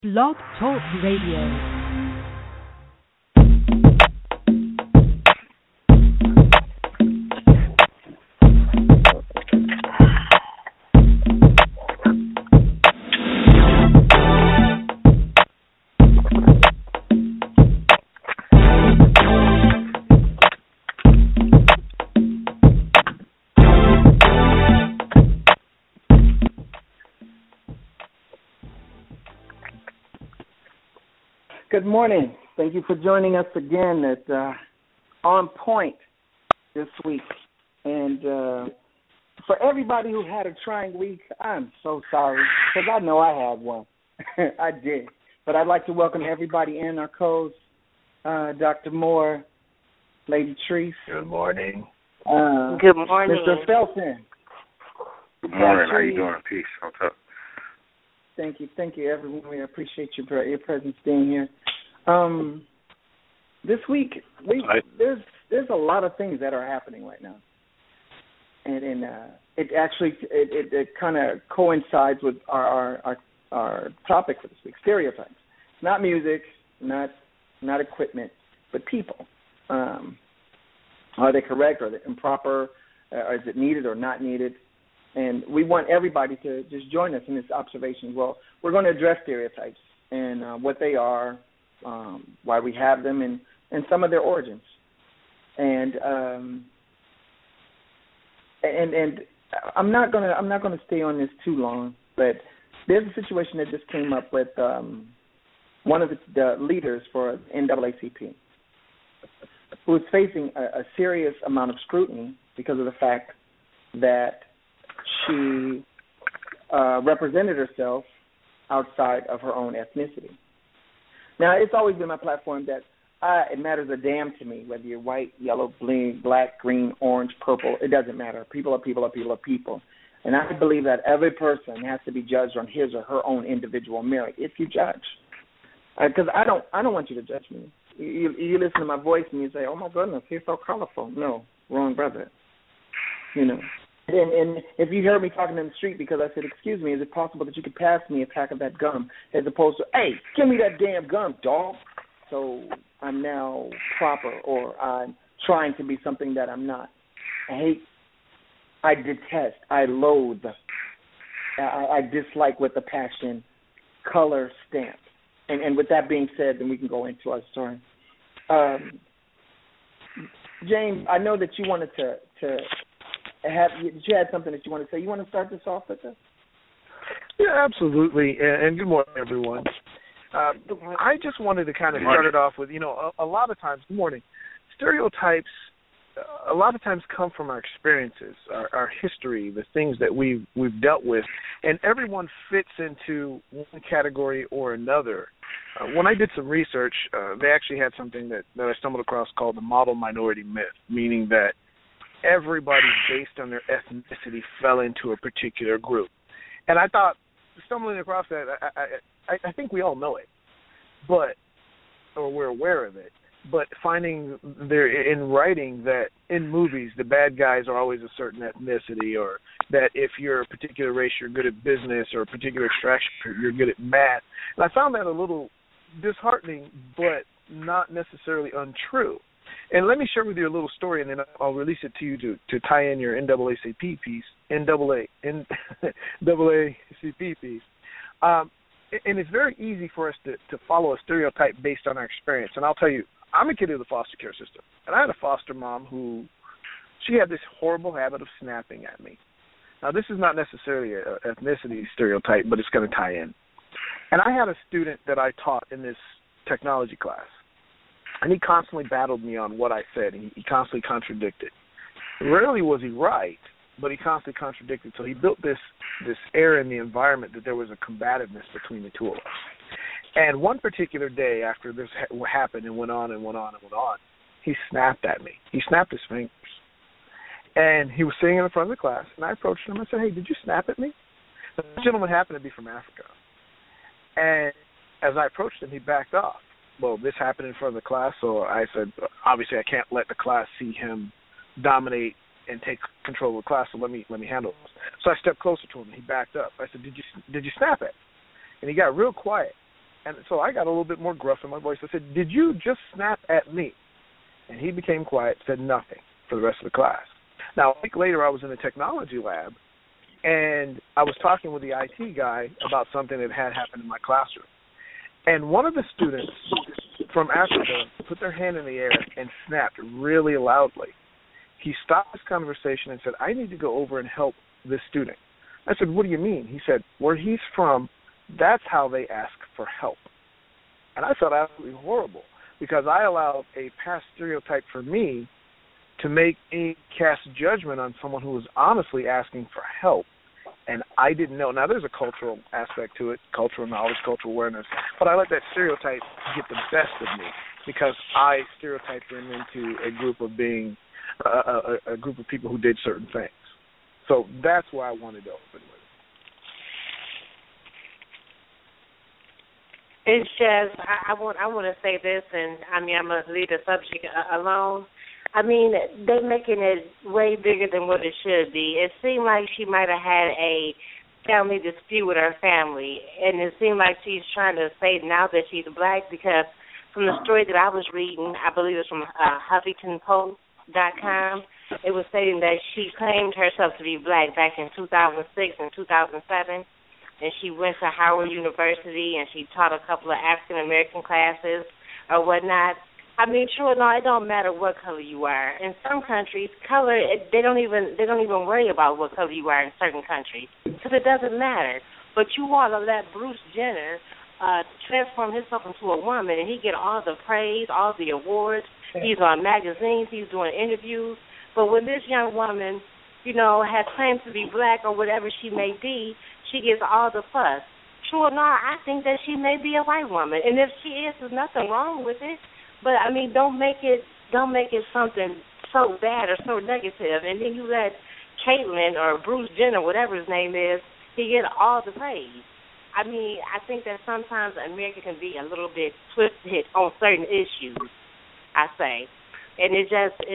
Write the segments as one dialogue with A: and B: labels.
A: Blog Talk Radio.
B: Good morning. Thank you for joining us again at On Point this week. And for everybody who had a trying week, I'm so sorry because I know I had one. I did. But I'd like to welcome everybody in, our co-hosts, Dr. Moore, Lady Treese.
C: Good morning.
D: Good morning.
B: Mr. Felton.
C: Good morning. How you doing? Peace. What's up?
B: Thank you, everyone. We appreciate your presence being here. This week, there's a lot of things that are happening right now, and it actually kind of coincides with our topic for this week: stereotypes. Not music, not equipment, but people. Are they correct? Are they improper? Is it needed or not needed? And we want everybody to just join us in this observation. Well, we're going to address stereotypes and what they are, why we have them, and some of their origins. And I'm not going to stay on this too long, but there's a situation that just came up with one of the leaders for NAACP, who is facing a serious amount of scrutiny because of the fact that she represented herself outside of her own ethnicity. Now, it's always been my platform that it matters a damn to me whether you're white, yellow, blue, black, green, orange, purple. It doesn't matter. People are people are people are people. And I believe that every person has to be judged on his or her own individual merit if you judge. Because I don't want you to judge me. You listen to my voice and you say, oh, my goodness, he's so colorful. No, wrong brother. You know. And if you heard me talking in the street because I said, excuse me, is it possible that you could pass me a pack of that gum as opposed to, hey, give me that damn gum, dog. So I'm now proper or I'm trying to be something that I'm not. I hate, I detest, I loathe, I dislike with a passion, color stamp. And with that being said, then we can go into our story. James, I know that you wanted to you had something that you want to say. You want to start this off with us?
E: Yeah, absolutely. And good morning, everyone. I just wanted to kind of start it off with, a lot of times, good morning, stereotypes a lot of times come from our experiences, our history, the things that we've dealt with, and everyone fits into one category or another. When I did some research, they actually had something that I stumbled across called the model minority myth, meaning that everybody based on their ethnicity fell into a particular group. And I thought, stumbling across that, I think we all know it, or we're aware of it, but finding there in writing that in movies the bad guys are always a certain ethnicity, or that if you're a particular race you're good at business, or a particular extraction you're good at math. And I found that a little disheartening, but not necessarily untrue. And let me share with you a little story, and then I'll release it to you to tie in your NAACP piece, NAACP piece. And it's very easy for us to follow a stereotype based on our experience. And I'll tell you, I'm a kid of the foster care system, and I had a foster mom who, she had this horrible habit of snapping at me. Now, this is not necessarily an ethnicity stereotype, but it's going to tie in. And I had a student that I taught in this technology class, and he constantly battled me on what I said. He constantly contradicted. Rarely was he right, but he constantly contradicted. So he built this air in the environment that there was a combativeness between the two of us. And one particular day after this happened and went on and went on and went on, he snapped at me. He snapped his fingers. And he was sitting in front of the class, and I approached him and said, hey, did you snap at me? The gentleman happened to be from Africa. And as I approached him, he backed off. Well, this happened in front of the class, so I said, obviously I can't let the class see him dominate and take control of the class, so let me handle this. So I stepped closer to him, and he backed up. I said, did you snap it? And he got real quiet. And so I got a little bit more gruff in my voice. I said, did you just snap at me? And he became quiet, said nothing for the rest of the class. Now, a week later, I was in the technology lab, and I was talking with the IT guy about something that had happened in my classroom. And one of the students from Africa put their hand in the air and snapped really loudly. He stopped this conversation and said, I need to go over and help this student. I said, what do you mean? He said, where he's from, that's how they ask for help. And I felt absolutely horrible because I allowed a past stereotype for me to make a cast judgment on someone who was honestly asking for help. And I didn't know. Now, there's a cultural aspect to it, cultural knowledge, cultural awareness. But I let that stereotype get the best of me because I stereotyped them into a group of being a group of people who did certain things. So that's why I wanted to open with it.
D: It's just I want to say this, and I'm going to leave the subject alone. They're making it way bigger than what it should be. It seemed like she might have had a family dispute with her family, and it seemed like she's trying to say now that she's black because from the story that I was reading, I believe it's from HuffingtonPost.com, it was stating that she claimed herself to be black back in 2006 and 2007, and she went to Howard University and she taught a couple of African American classes or whatnot. True or not, it don't matter what color you are. In some countries, color they don't even worry about what color you are in certain countries because it doesn't matter. But you want to let Bruce Jenner transform himself into a woman, and he get all the praise, all the awards. He's on magazines, he's doing interviews. But when this young woman, has claimed to be black or whatever she may be, she gets all the fuss. True or not, I think that she may be a white woman, and if she is, there's nothing wrong with it. But don't make it something so bad or so negative, and then you let Caitlyn or Bruce Jenner, whatever his name is, he get all the praise. I think that sometimes America can be a little bit twisted on certain issues. I say, and it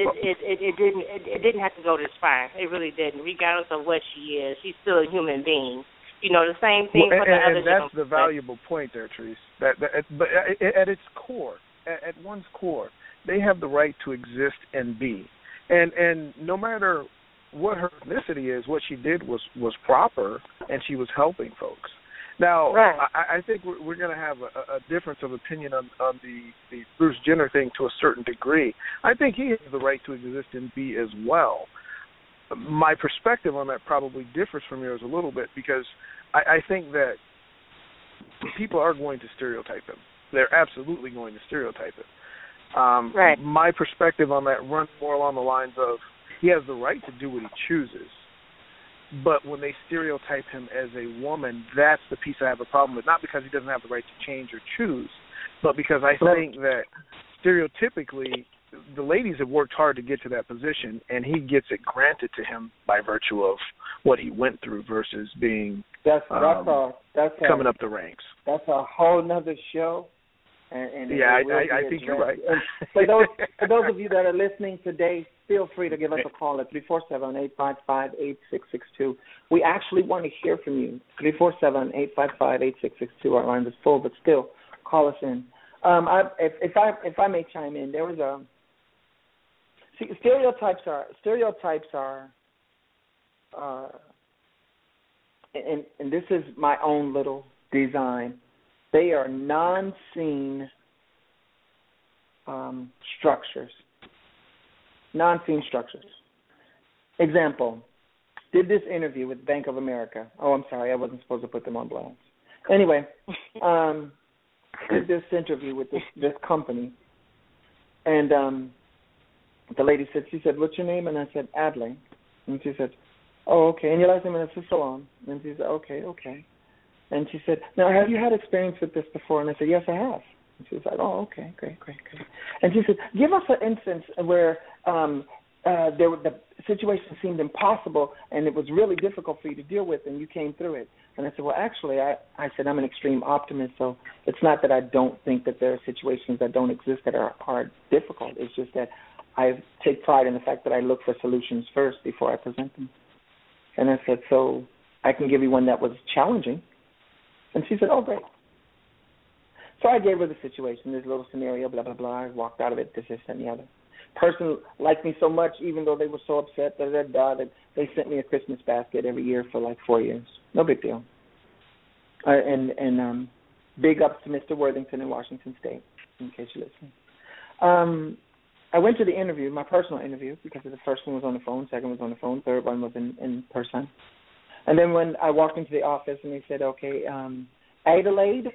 D: didn't have to go this far. It really didn't. Regardless of what she is, she's still a human being. The same thing for the other.
E: And that's the valuable point there, Therese. But at its core. At one's core, they have the right to exist and be. And no matter what her ethnicity is, what she did was proper, and she was helping folks. Now, right. I think we're going to have a difference of opinion on the Bruce Jenner thing to a certain degree. I think he has the right to exist and be as well. My perspective on that probably differs from yours a little bit because I think that people are going to stereotype him. They're absolutely going to stereotype it.
D: Right.
E: My perspective on that runs more along the lines of he has the right to do what he chooses, but when they stereotype him as a woman, that's the piece I have a problem with, not because he doesn't have the right to change or choose, but because I think that stereotypically the ladies have worked hard to get to that position, and he gets it granted to him by virtue of what he went through versus being coming up the ranks.
B: That's a whole nother show. And
E: I think you're right.
B: For those of you that are listening today, feel free to give us a call at 347-855-8662. We actually want to hear from you. 347-855-8662. Our line is full, but still, call us in. If I may chime in, there was stereotypes are and this is my own little design. They are non-seen structures. Non-seen structures. Example, did this interview with Bank of America. Oh, I'm sorry, I wasn't supposed to put them on blast. Anyway, did this interview with this company. And the lady said, what's your name? And I said, Adley. And she said, oh, okay. And your last name? And I said, Salon. And she said, okay. And she said, now, have you had experience with this before? And I said, yes, I have. And she was like, oh, okay, great. And she said, give us an instance where the situation seemed impossible and it was really difficult for you to deal with and you came through it. And I said, well, actually, I said, I'm an extreme optimist, so it's not that I don't think that there are situations that don't exist that are difficult. It's just that I take pride in the fact that I look for solutions first before I present them. And I said, so I can give you one that was challenging. And she said, oh, great. So I gave her the situation, this little scenario, blah, blah, blah. I walked out of it, this, and the other. Person liked me so much, even though they were so upset that they sent me a Christmas basket every year for like 4 years. No big deal. And big ups to Mr. Worthington in Washington State, in case you're listening. I went to the interview, my personal interview, because the first one was on the phone, second was on the phone, third one was in person. And then when I walked into the office and they said, okay, Adelaide,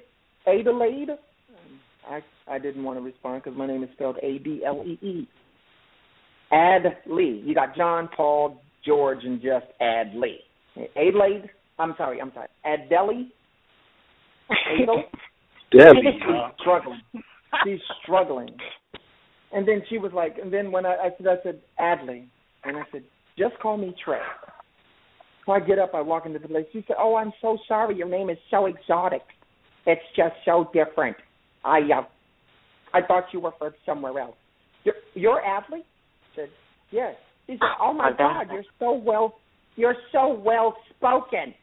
B: I didn't want to respond because my name is spelled Adlee. Adlee. You got John, Paul, George, and just Adlee. Adelaide. I'm sorry. Adele. Adel.
C: Debbie.
B: She's struggling. And then she was like, and then when I said Adley, and I said, just call me Trey. So I get up, I walk into the place. She said, oh, I'm so sorry. Your name is so exotic. It's just so different. I thought you were from somewhere else. You're Adley? I said, yes. She said, oh my God, you're so well spoken.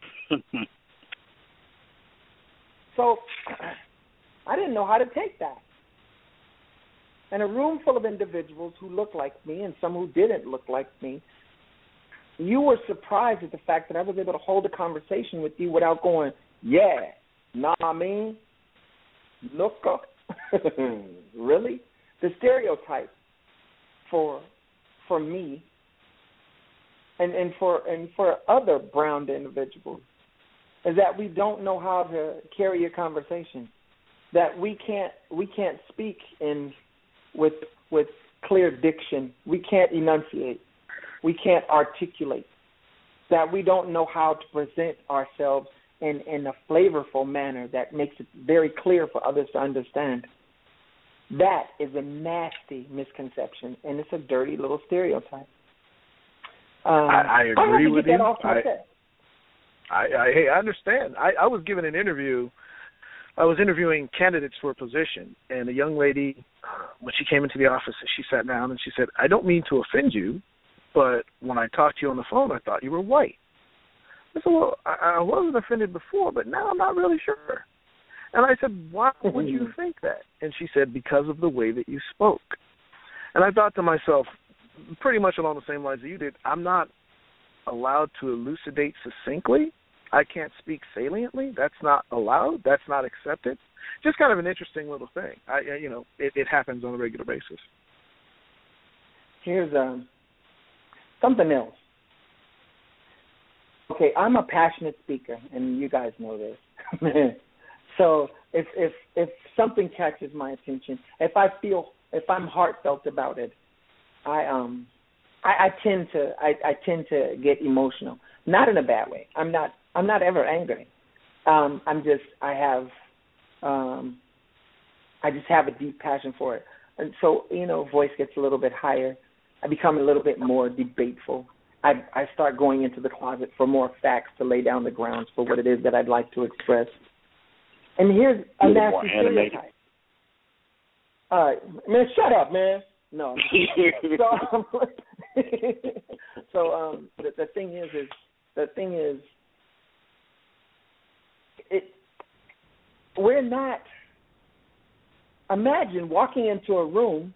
B: So I didn't know how to take that. And a room full of individuals who looked like me and some who didn't look like me, you were surprised at the fact that I was able to hold a conversation with you without going, yeah, nah, I mean, look up. Really? The stereotype for me and for other brown individuals is that we don't know how to carry a conversation, that we can't speak with clear diction. We can't enunciate. We can't articulate. That we don't know how to present ourselves in a flavorful manner that makes it very clear for others to understand. That is a nasty misconception, and it's a dirty little stereotype.
E: I agree with you. I understand. I was given an interview. I was interviewing candidates for a position, and a young lady, when she came into the office, she sat down and she said, I don't mean to offend you, but when I talked to you on the phone, I thought you were white. I said, well, I wasn't offended before, but now I'm not really sure. And I said, why would you think that? And she said, because of the way that you spoke. And I thought to myself, pretty much along the same lines that you did, I'm not allowed to elucidate succinctly. I can't speak saliently. That's not allowed. That's not accepted. Just kind of an interesting little thing. It happens on a regular basis.
B: Here's something else. Okay, I'm a passionate speaker, and you guys know this. So if something catches my attention, if I'm heartfelt about it, I tend to get emotional. Not in a bad way. I'm not ever angry. I just have a deep passion for it. And so, voice gets a little bit higher. I become a little bit more debateful. I start going into the closet for more facts to lay down the grounds for what it is that I'd like to express. And here's a nasty stereotype. Man, shut up, man. No. The thing is, we're not. Imagine walking into a room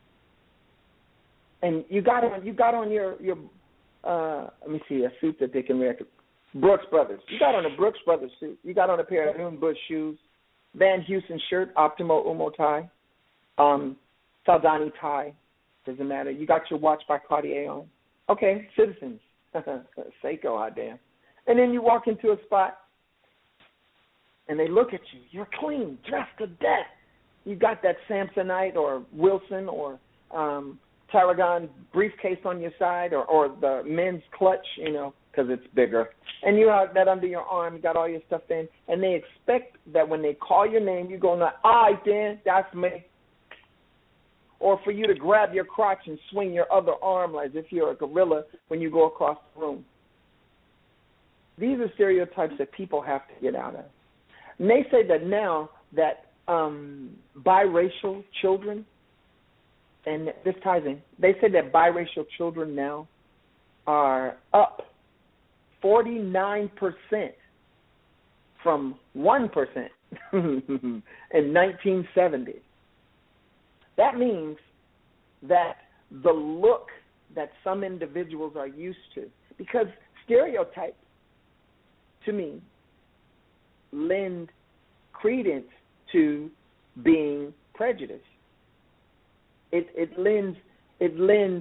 B: and you got on your let me see, a suit that they can wear. Brooks Brothers. You got on a Brooks Brothers suit. You got on a pair of Moon Bush shoes, Van Heusen shirt, Optimo Umo tie, Saldani tie. Doesn't matter. You got your watch by Cartier on. Okay, citizens. Seiko, hot damn. And then you walk into a spot, and they look at you. You're clean, dressed to death. You got that Samsonite or Wilson or Tarragon briefcase on your side or the men's clutch, because it's bigger. And you have that under your arm. You got all your stuff in. And they expect that when they call your name, you go, Dan, that's me. Or for you to grab your crotch and swing your other arm as if you're a gorilla when you go across the room. These are stereotypes that people have to get out of. And they say that now that biracial children, and this ties in, they say that biracial children now are up 49% from 1% in 1970. That means that the look that some individuals are used to, because stereotypes, to me, lend credence to being prejudiced. It lends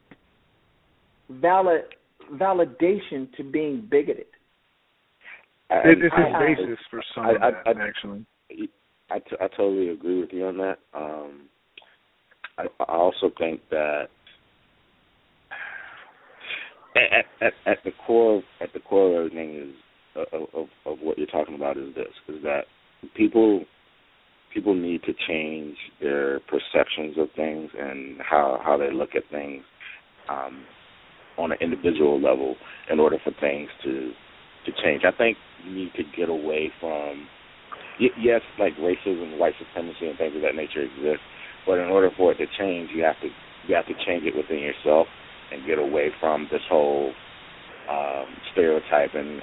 B: validation to being bigoted.
E: It's a basis for some of that, actually.
C: I totally agree with you on that. I also think that at the core of everything is of what you're talking about is that people need to change their perceptions of things and how they look at things on an individual level in order for things to change. I think you need to get away from, yes, like racism, white supremacy, and things of that nature exist, but in order for it to change, you have to change it within yourself and get away from this whole stereotype and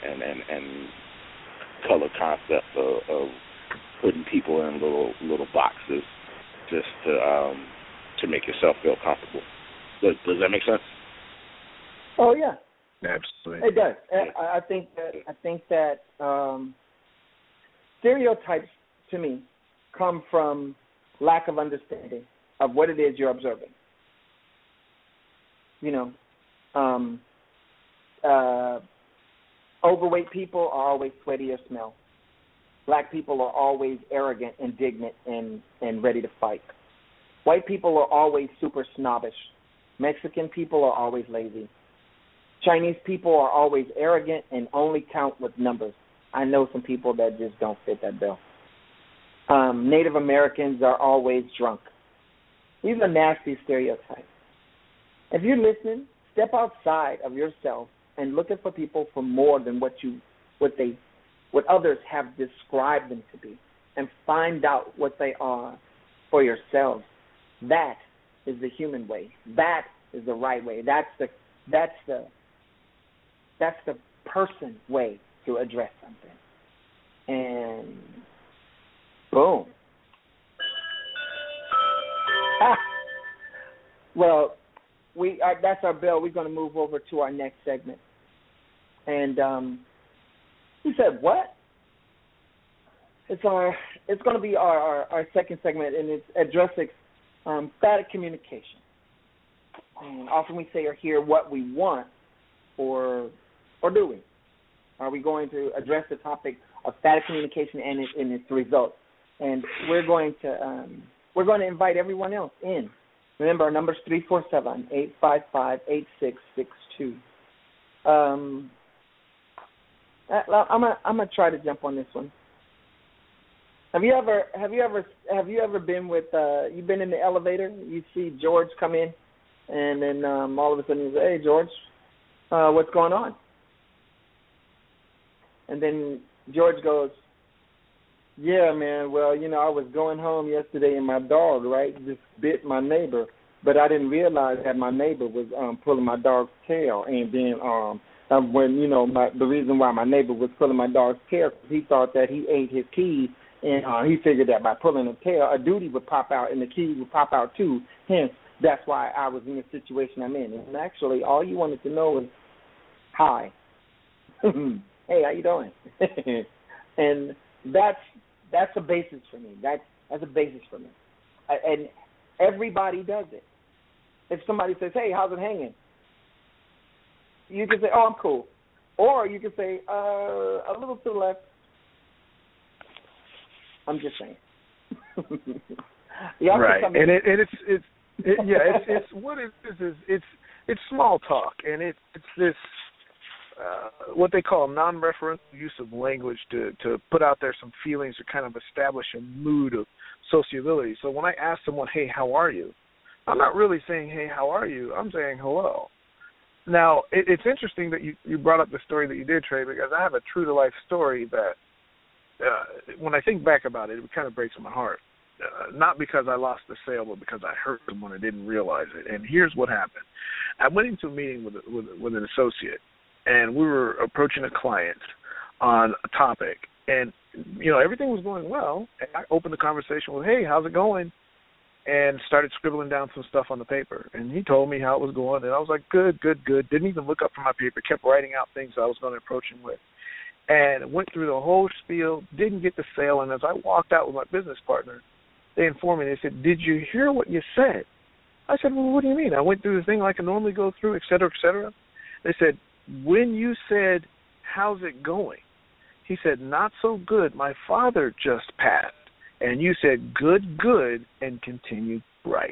C: color concept of putting people in little boxes just to make yourself feel comfortable. Does that make sense?
B: Oh yeah,
E: absolutely.
B: It does. I think that stereotypes to me come from lack of understanding of what it is you're observing. You know, overweight people are always sweaty or smell. Black people are always arrogant, indignant, and ready to fight. White people are always super snobbish. Mexican people are always lazy. Chinese people are always arrogant and only count with numbers. I know some people that just don't fit that bill. Native Americans are always drunk. These are nasty stereotypes. If you're listening, step outside of yourself and look for people for more than what others have described them to be, and find out what they are for yourselves. That is the human way. That is the right way. That's the person way to address something. And boom. Well, that's our bell. We're going to move over to our next segment. And he said, what? It's going to be our second segment, and it's addressing static communication. And often we say or hear what we want, or do we? Are we going to address the topic of static communication and its results? And we're going to invite everyone else in. Remember, our number is 347-855-8662. I'm gonna try to jump on this one. Have you ever been with you've been in the elevator? You see George come in, and then all of a sudden you say, "Hey, George, what's going on?" And then George goes, "Yeah, man. Well, I was going home yesterday, and my dog, right, just bit my neighbor, but I didn't realize that my neighbor was pulling my dog's tail, and then when the reason why my neighbor was pulling my dog's tail, he thought that he ate his keys, and he figured that by pulling the tail, a duty would pop out, and the keys would pop out too. Hence, that's why I was in the situation I'm in. And actually, all you wanted to know was, hi, hey, how you doing?" And that's a basis for me. That's a basis for me. And everybody does it. If somebody says, "Hey, how's it hanging?" you can say, "Oh, I'm cool." Or you can say, "A little to the left." I'm just saying.
E: Right. And it's what it is it's small talk, and it's this what they call non-referential use of language to put out there some feelings or kind of establish a mood of sociability. So when I ask someone, "Hey, how are you?" I'm not really saying, "Hey, how are you?" I'm saying hello. Now, it's interesting that you brought up the story that you did, Trey, because I have a true-to-life story that when I think back about it, it kind of breaks my heart. Not because I lost the sale, but because I hurt someone and didn't realize it. And here's what happened. I went into a meeting with an associate, and we were approaching a client on a topic, And, everything was going well. And I opened the conversation with, hey, how's it going? And started scribbling down some stuff on the paper. And he told me how it was going. And I was like, good. Didn't even look up from my paper. Kept writing out things I was going to approach him with. And went through the whole spiel, didn't get the sale. And as I walked out with my business partner, they informed me. They said, did you hear what you said? I said, well, what do you mean? I went through the thing like I normally go through, et cetera, et cetera. They said, when you said, how's it going? He said, not so good. My father just passed. And you said, good, and continued right.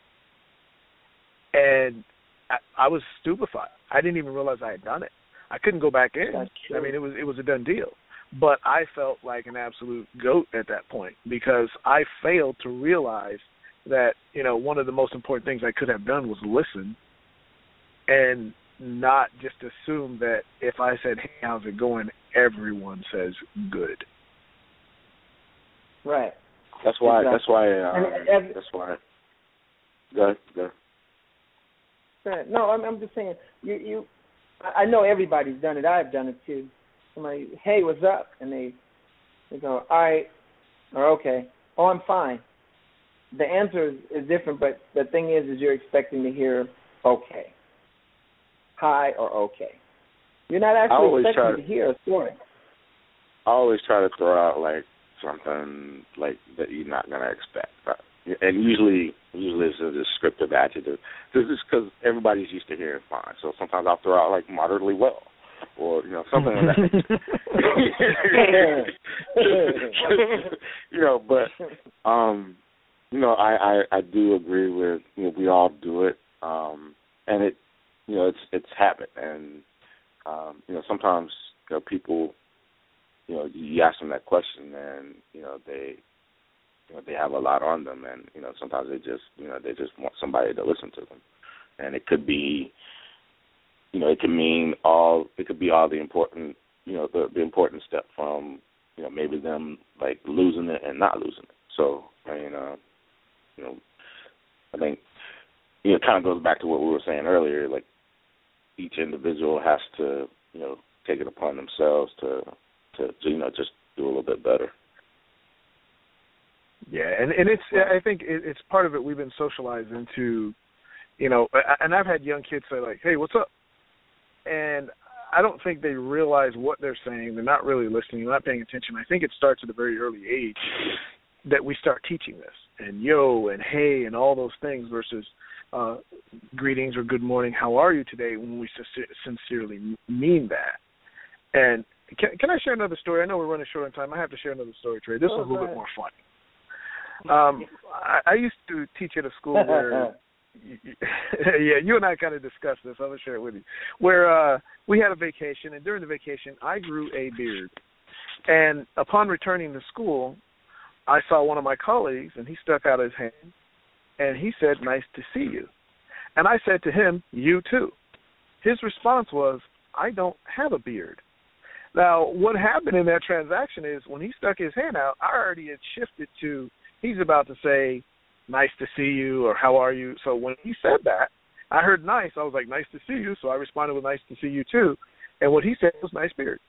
E: And I was stupefied. I didn't even realize I had done it. I couldn't go back in. I mean, it was a done deal. But I felt like an absolute goat at that point because I failed to realize that, one of the most important things I could have done was listen and not just assume that if I said, hey, how's it going, everyone says good.
B: Right.
C: That's why.
B: Exactly.
C: That's why. Go.
B: Right. No, I'm just saying. You. I know everybody's done it. I've done it too. Somebody, hey, what's up? And they go, all right, or okay. Oh, I'm fine. The answer is different, but the thing is you're expecting to hear okay, hi, or okay. You're not actually expecting to hear a story.
C: I always try to throw out like something like that you're not gonna expect, and usually it's a descriptive adjective. This is because everybody's used to hearing fine. So sometimes I'll throw out like moderately well, or something like that. But I do agree with we all do it, and it it's habit, and sometimes people. You ask them that question, and they have a lot on them, and sometimes they just want somebody to listen to them, and it could be, it could mean all, it could be all the important, the important step from, maybe them like losing it and not losing it. So I think it kind of goes back to what we were saying earlier. Like each individual has to, take it upon themselves to just do a little bit better.
E: Yeah, and it's I think it's part of it. We've been socialized into, and I've had young kids say like, "Hey, what's up?" And I don't think they realize what they're saying. They're not really listening. They're not paying attention. I think it starts at a very early age that we start teaching this, and yo and hey and all those things versus greetings or good morning, how are you today, when we sincerely mean that. And can I share another story? I know we're running short on time. I have to share another story, Trey. This one's a little bit more funny. I used to teach at a school where, you and I kind of discussed this. I'm going to share it with you. Where we had a vacation, and during the vacation, I grew a beard. And upon returning to school, I saw one of my colleagues, and he stuck out his hand, and he said, nice to see you. And I said to him, you too. His response was, I don't have a beard. Now, what happened in that transaction is when he stuck his hand out, I already had shifted to, he's about to say, nice to see you, or how are you? So when he said that, I heard nice. I was like, nice to see you. So I responded with nice to see you too. And what he said was nice beard.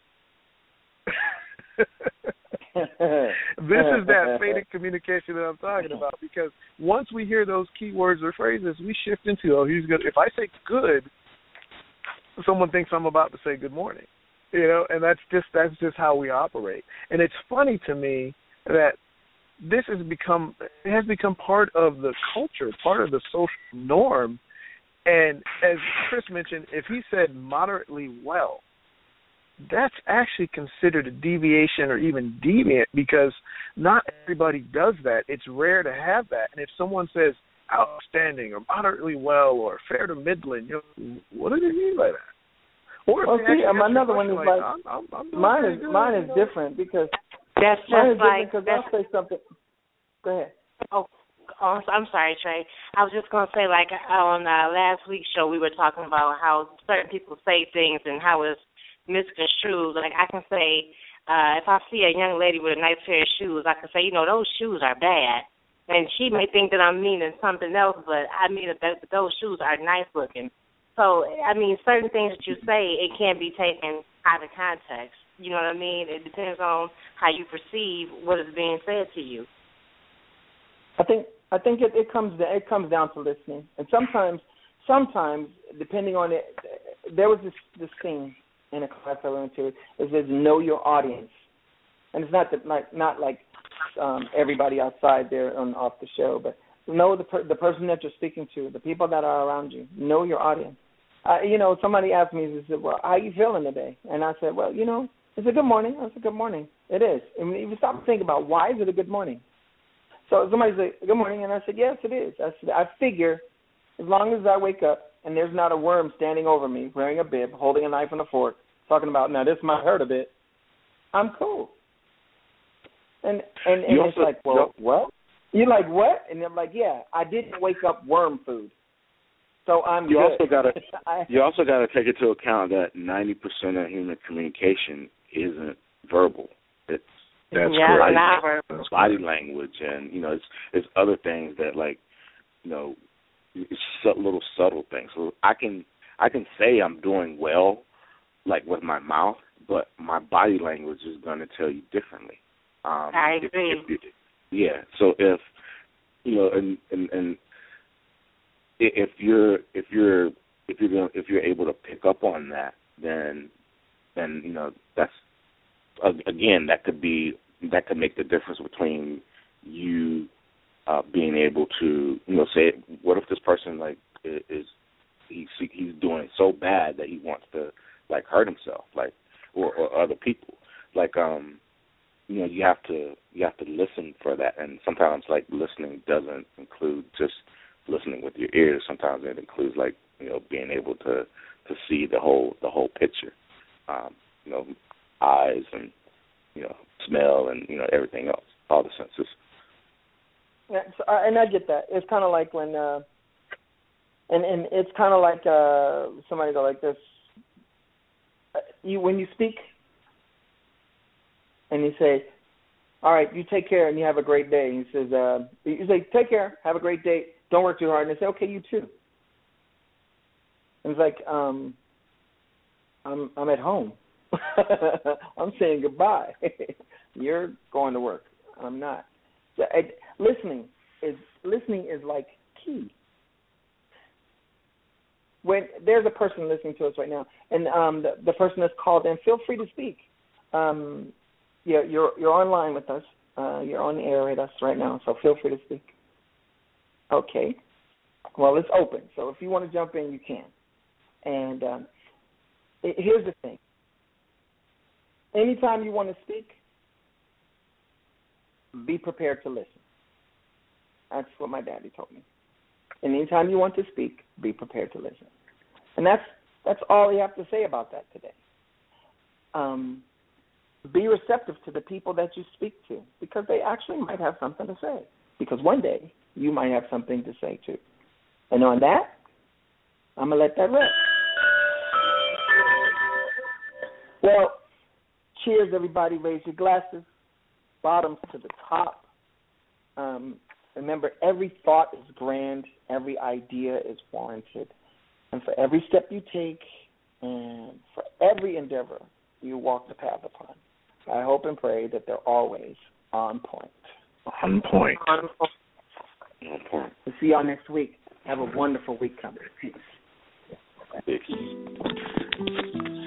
E: This is that faded communication that I'm talking about, because once we hear those key words or phrases, we shift into, oh, he's good. If I say good, someone thinks I'm about to say good morning. And that's just how we operate. And it's funny to me that this has become part of the culture, part of the social norm. And as Chris mentioned, if he said moderately well, that's actually considered a deviation or even deviant, because not everybody does that. It's rare to have that. And if someone says outstanding or moderately well or fair to middling, what do they mean by that?
B: Well, see, another one is like, mine is different because
D: that's just like,
B: I'll say something. Go ahead.
D: Oh, I'm sorry, Trey. I was just going to say, like, on last week's show, we were talking about how certain people say things and how it's misconstrued. Like, I can say, if I see a young lady with a nice pair of shoes, I can say, those shoes are bad. And she may think that I'm meaning something else, but I mean that those shoes are nice looking. So, I mean, certain things that you say, it can be taken out of context. You know what I mean? It depends on how you perceive what is being said to you.
B: I think it comes down to listening, and sometimes depending on it, there was this thing in a class I went to. It says know your audience, and it's not like everybody outside there off the show, but know the person that you're speaking to, the people that are around you. Know your audience. Somebody asked me, they said, well, how are you feeling today? And I said, well, it's a good morning. I said, good morning. It is. And if you stop and think about why is it a good morning? So somebody said, good morning. And I said, yes, it is. I said, I figure as long as I wake up and there's not a worm standing over me wearing a bib, holding a knife and a fork, talking about, now this might hurt a bit, I'm cool. And it's like, well, what? You're like, what? And I'm like, yeah, I didn't wake up worm food. So I'm good.
C: You also got to take into account that 90% of human communication isn't verbal. That's body language, and it's other things that it's little subtle things. So I can say I'm doing well, like with my mouth, but my body language is going to tell you differently.
D: I agree.
C: So if and if you're able to pick up on that, then that's again that could make the difference between you being able to say, what if this person he's doing it so bad that he wants to hurt himself or other people you have to listen for that, and sometimes listening doesn't include just listening with your ears. Sometimes it includes being able to see the whole picture, eyes and smell and everything else, all the senses.
B: Yeah, and I get that. It's kind of like when and it's kind of like somebody go like this. When you speak and you say, all right, you take care and you have a great day. He says, you say, take care, have a great day, don't work too hard. And they say, okay, you too. And it's like, I'm at home. I'm saying goodbye. You're going to work. I'm not. Listening is like key. When there's a person listening to us right now, and the person that's called in, feel free to speak. You're online with us. You're on the air with us right now, so feel free to speak. Okay. Well, it's open, so if you want to jump in, you can. And here's the thing. Anytime you want to speak, be prepared to listen. That's what my daddy told me. And anytime you want to speak, be prepared to listen. And that's all you have to say about that today. Be receptive to the people that you speak to, because they actually might have something to say. Because one day you might have something to say too. And on that, I'm going to let that rest. Well, cheers, everybody. Raise your glasses, bottoms to the top. Remember, every thought is grand. Every idea is warranted. And for every step you take and for every endeavor you walk the path upon, I hope and pray that they're always on point.
E: On point.
C: On point.
B: We'll see y'all next week. Have a wonderful week coming. Peace.
C: Peace.